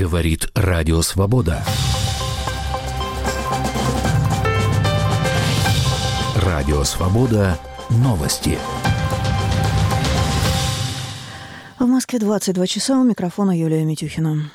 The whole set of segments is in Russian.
Говорит Радио Свобода. Радио Свобода. Новости. В Москве 22 часа. У микрофона Юлия Митюхина.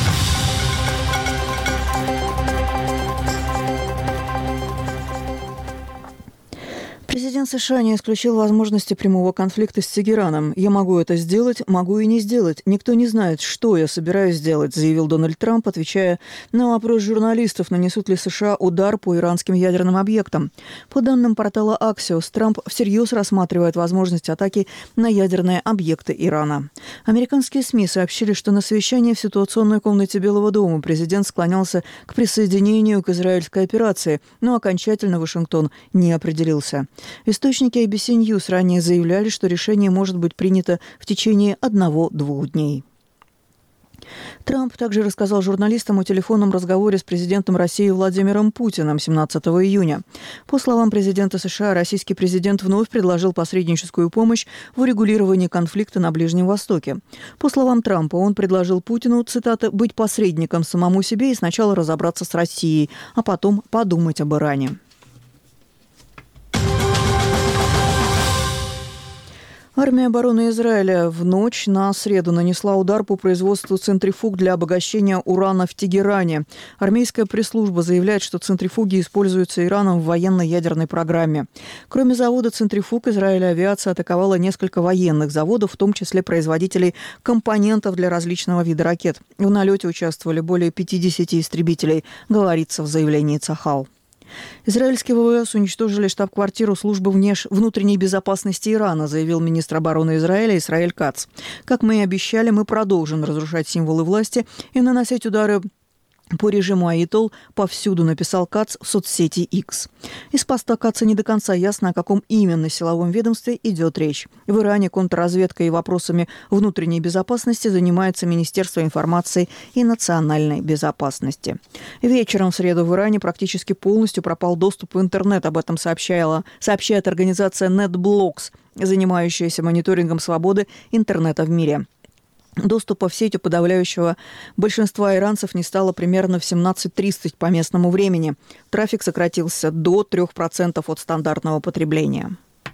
Президент США не исключил возможности прямого конфликта с Тегераном. «Я могу это сделать, могу и не сделать. Никто не знает, что я собираюсь сделать», заявил Дональд Трамп, отвечая на вопрос журналистов, нанесут ли США удар по иранским ядерным объектам. По данным портала Axios, Трамп всерьез рассматривает возможность атаки на ядерные объекты Ирана. Американские СМИ сообщили, что на совещании в ситуационной комнате Белого дома президент склонялся к присоединению к израильской операции, но окончательно Вашингтон не определился. Источники ABC News ранее заявляли, что решение может быть принято в течение 1-2 дней. Трамп также рассказал журналистам о телефонном разговоре с президентом России Владимиром Путиным 17 июня. По словам президента США, российский президент вновь предложил посредническую помощь в урегулировании конфликта на Ближнем Востоке. По словам Трампа, он предложил Путину, цитата, «быть посредником самому себе и сначала разобраться с Россией, а потом подумать об Иране». Армия обороны Израиля в ночь на среду нанесла удар по производству центрифуг для обогащения урана в Тегеране. Армейская пресс-служба заявляет, что центрифуги используются Ираном в военно-ядерной программе. Кроме завода центрифуг, Израиля авиация атаковала несколько военных заводов, в том числе производителей компонентов для различного вида ракет. В налете участвовали более 50 истребителей, говорится в заявлении Цахал. Израильские ВВС уничтожили штаб-квартиру службы внутренней безопасности Ирана, заявил министр обороны Израиля Исраэль Кац. Как мы и обещали, мы продолжим разрушать символы власти и наносить удары по режиму Аятол повсюду, написал Кац в соцсети X. Из поста Каца не до конца ясно, о каком именно силовом ведомстве идет речь. В Иране контрразведкой и вопросами внутренней безопасности занимается Министерство информации и национальной безопасности. Вечером в среду в Иране практически полностью пропал доступ в интернет. Об этом сообщает организация NetBlocks, занимающаяся мониторингом свободы интернета в мире. Доступа в сеть у подавляющего большинства иранцев не стало примерно в 17:30 по местному времени. Трафик сократился до 3% от стандартного потребления.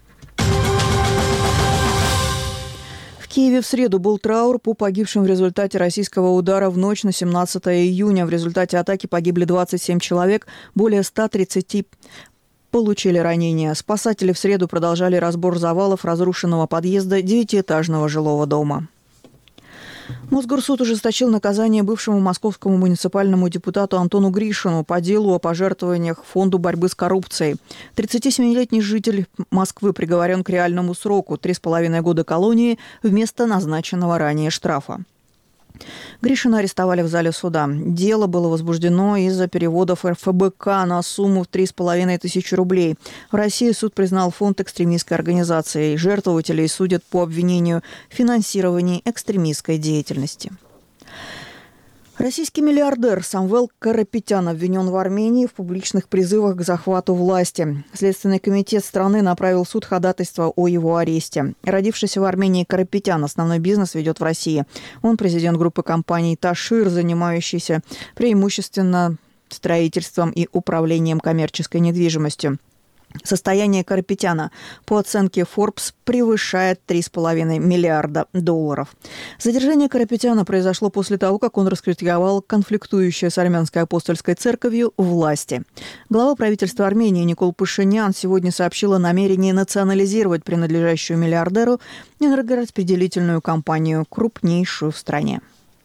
В Киеве в среду был траур по погибшим в результате российского удара в ночь на 17 июня. В результате атаки погибли 27 человек, более 130 получили ранения. Спасатели в среду продолжали разбор завалов разрушенного подъезда 9-этажного жилого дома. Мосгорсуд ужесточил наказание бывшему московскому муниципальному депутату Антону Гришину по делу о пожертвованиях Фонду борьбы с коррупцией. 37-летний житель Москвы приговорен к реальному сроку – 3,5 года колонии вместо назначенного ранее штрафа. Гришина арестовали в зале суда. Дело было возбуждено из-за переводов РФБК на сумму в 3,5 тысячи рублей. В России суд признал фонд экстремистской организацией. Жертвователей судят по обвинению в финансировании экстремистской деятельности. Российский миллиардер Самвел Карапетян обвинен в Армении в публичных призывах к захвату власти. Следственный комитет страны направил в суд ходатайство о его аресте. Родившийся в Армении Карапетян основной бизнес ведет в России. Он президент группы компаний «Ташир», занимающийся преимущественно строительством и управлением коммерческой недвижимостью. Состояние Карапетяна, по оценке Forbes, превышает $3,5 миллиарда. Задержание Карапетяна произошло после того, как он раскритиковал конфликтующие с армянской апостольской церковью власти. Глава правительства Армении Никол Пашинян сегодня сообщил о намерении национализировать принадлежащую миллиардеру энергораспределительную компанию, крупнейшую в стране.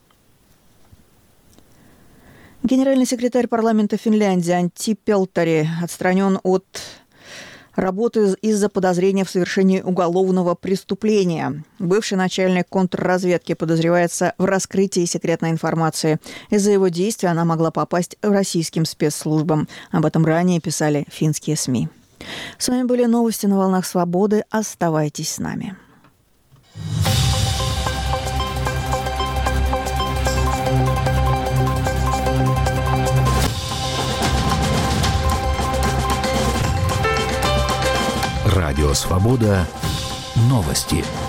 Генеральный секретарь парламента Финляндии Анtti Peltteri отстранен от работы из-за подозрения в совершении уголовного преступления. Бывший начальник контрразведки подозревается в раскрытии секретной информации. Из-за его действий она могла попасть российским спецслужбам. Об этом ранее писали финские СМИ. С вами были новости на волнах Свободы. Оставайтесь с нами. Радио Свобода. Новости.